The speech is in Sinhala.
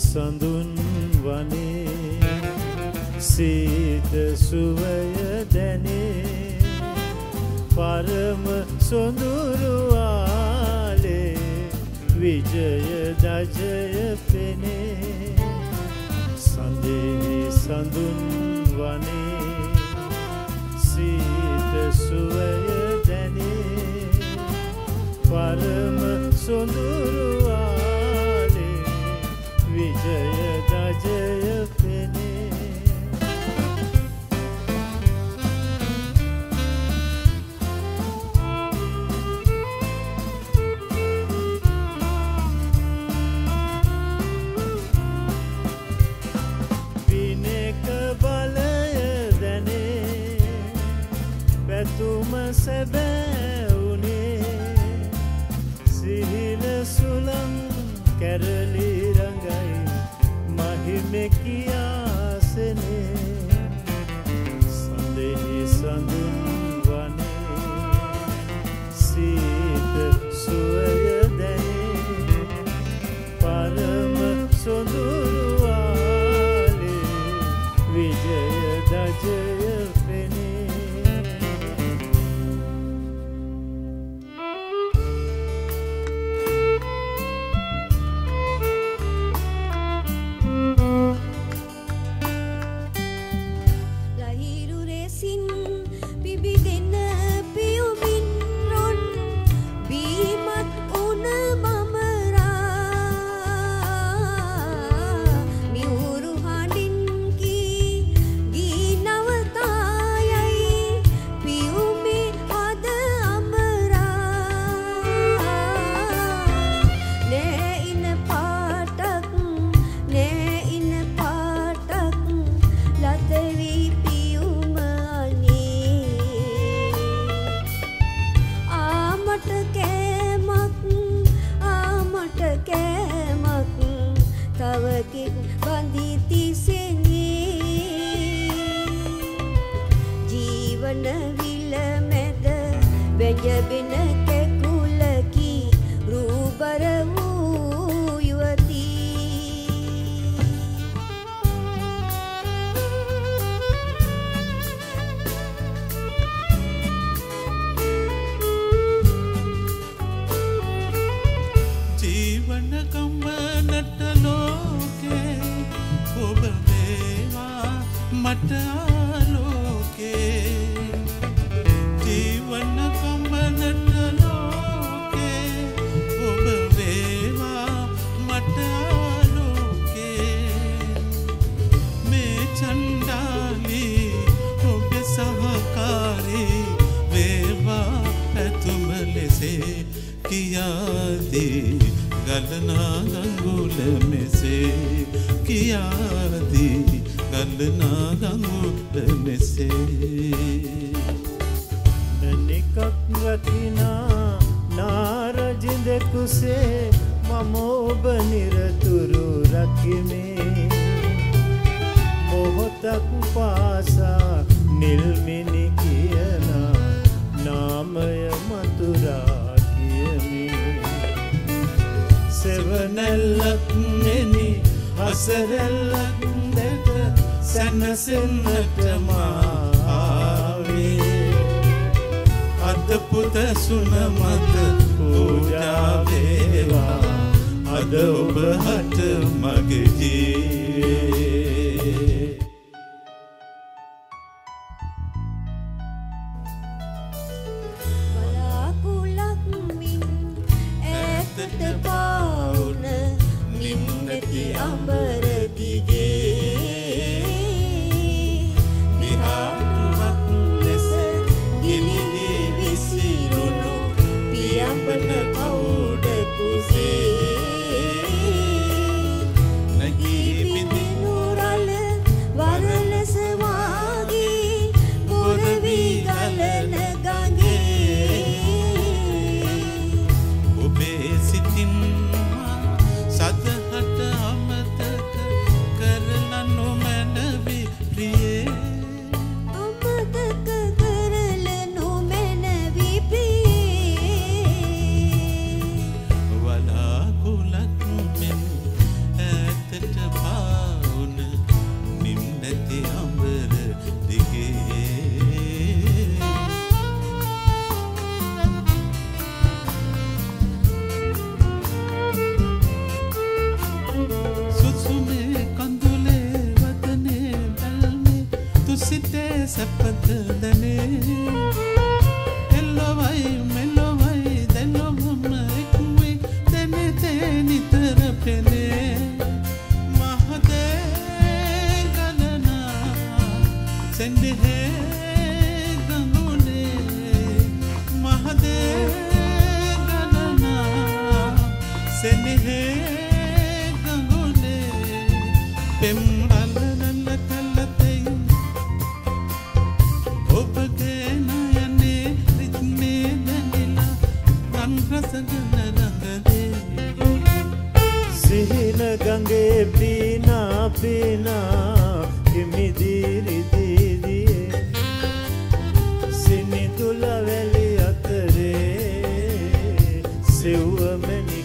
සඳුන් වනේ සීත සුවය දැනේ පරම සොඳුරු ආලේ විජය දජය පෙනේ සඳේ සඳුන් වනේ සීත සුවය දැනේ පරම සොඳුරු ආලේ විජය දජය පෙනේ විනක බලය දැනේ පැතුම සැබෑ උනේ සිහින සුළං කැරලි රඟයි මහිමෙ කියාසනේ සඳෙහි සඳුන් වනේ සීත සුවය දැනේ පරම සොඳුරු ආලේ විජය දජය පෙනේ the සිටේ සැපත දැනේ එල්ලොවයි මෙල්ලොවයි දැල්ලොවම එක්වේ දැනෙතේ නිතර පෙනේ මහදේ ගලනා සෙන්ඩෙහේ ගඟුනේ මහදේ ගලනා සෙන්ඩෙහේ ගඟුනේ පෙම් අල්ලනල්ල කල්ලතෙයි ඔබගේ නයනේ රිද්මේ දැනිලා රන් රසගන රඟදේ සිහින ගඟේ පීනා පීනා හිමිදිරිදිරියේ සිනිදුල වැලි අතරේ සෙව්ව මැනි